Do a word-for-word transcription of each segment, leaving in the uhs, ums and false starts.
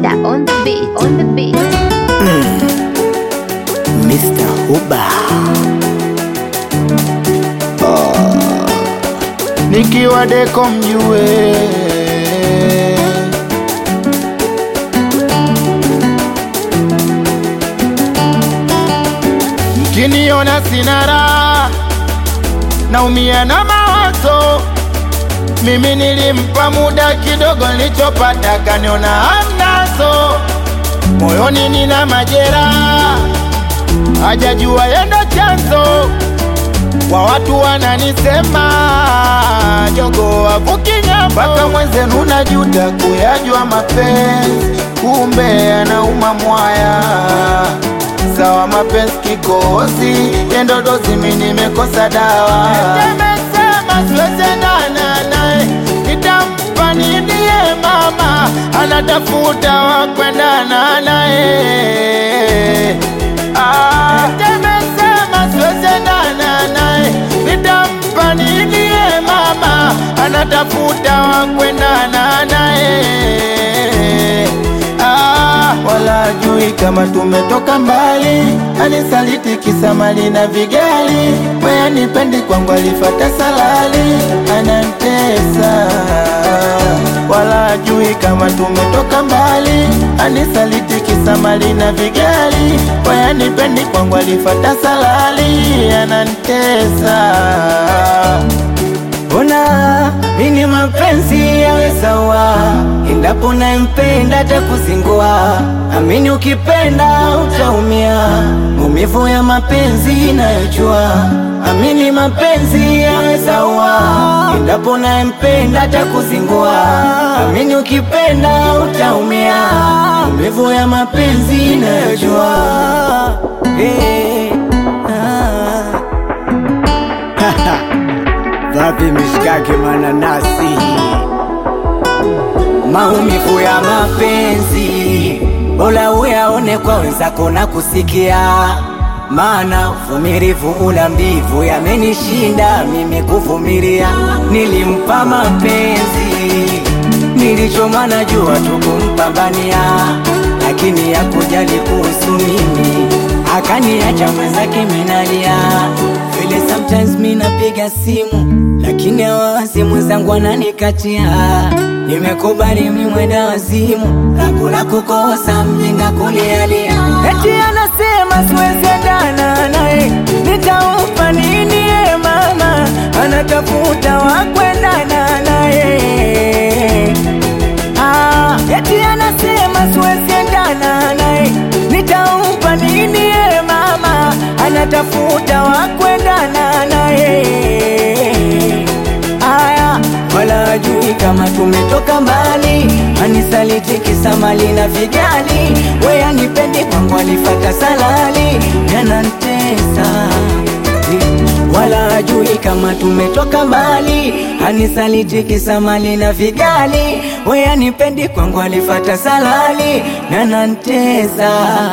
Sida on the beat, on the beat. Mm. Mister Huba. Oh. Nikiwa deko mjue, mkiniona sina raha, naumia na mawazo. Mimi nilimpa muda kidogo, nilichopata kaniona hamnazo. Moyoni nina majeraha, hajajua yendo chanzo. Wa watu wananisema jogo avuki nyambo. Mpaka mwenzenu najuta kuyajua mapenzi, kumbe yanauma mwaya. Sawa mapenzi kikozi, yendo dozi mimi nimekosa dawa. Nimesema siwezi endana naye, nitampa nini ye mama, anatafuta wa kuendana naye. Ah, nimesema siwezi endana naye, nitampa nini ye mama, anatafuta wa kuendana naye. Ah, wala jui kama tumetoka mbali, anisaliti kisa mali na vigali. Wewe nipendi kwangu alifata salali, anantesa. Wala jui kama tumetoka mbali, anisaliti kisa mali na vigali. Wewe nipendi kwangu alifata salali, anantesa. Ona, mini mapenzi yawe sawa, endapo nampenda atakuzingua. Amini ukipenda utaumia, maumivu ya mapenzi nayojua. Amini mapenzi yawe sawa, endapo nampenda atakuzingua. Amini ukipenda utaumia, maumivu ya mapenzi nayojua. Hey, ah. Vapi mishikake mananasi, maumivu ya mapenzi bora uyaone kwa wenzako na kusikia. Maana uvumilivu ula mbivu, yamenishinda mimi kuvumilia. Nilimpa mapenzi, nilichoma najua tu kumpambania, lakini hakujali kuhusu mimi, akaniacha mwenzake minalia. Vile sometimes mina piga simu, lakini hawazi mwenzangu ananikatia. Nimekubali mimi mwenda wazimu, hakuna kukosa mjinga kulialia. Eti anasema siwezi endana naye, nitampa nini ye mama, anatafuta wa kuendana naye. Ah, eti anasema siwezi endana naye, nitampa nini ye mama, anatafuta wa kuendana naye. Aya, wala jui kama tumetoka mbali, anisaliti kisa mali na vigali. Wewe anipendi kwangu alifata salali, yanantesa. Wala jui kama tumetoka mbali, anisaliti kisa mali na vigali. Wewe anipendi kwangu alifata salali, yanantesa.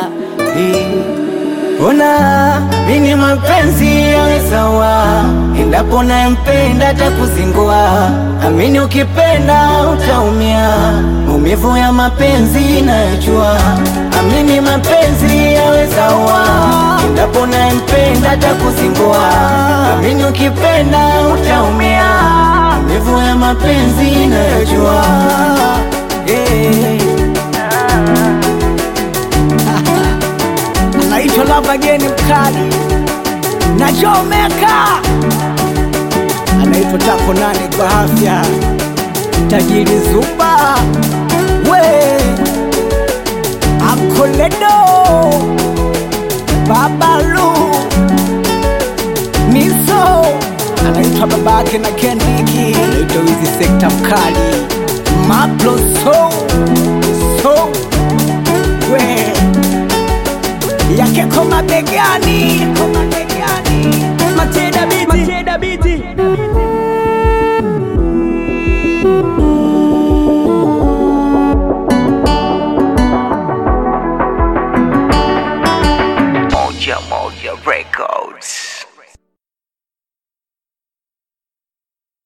Ona, mini mapenzi yawe sawa, endapo nampenda atakuzingua. Amini ukipenda utaumia, maumivu ya mapenzi nayojua. Amini mapenzi yawe sawa, endapo nampenda atakuzingua. Amini ukipenda utaumia, maumivu ya mapenzi nayojua. Hey. Naitwa Lava Geni mkali na Jomeka, anaitwa Tako Nane kwa afya, tajiri Zuba, we Akoledo, Babalu Miso, anaitwa babake na Kendiki, anaitwa Wizi Sekta mkali Maplos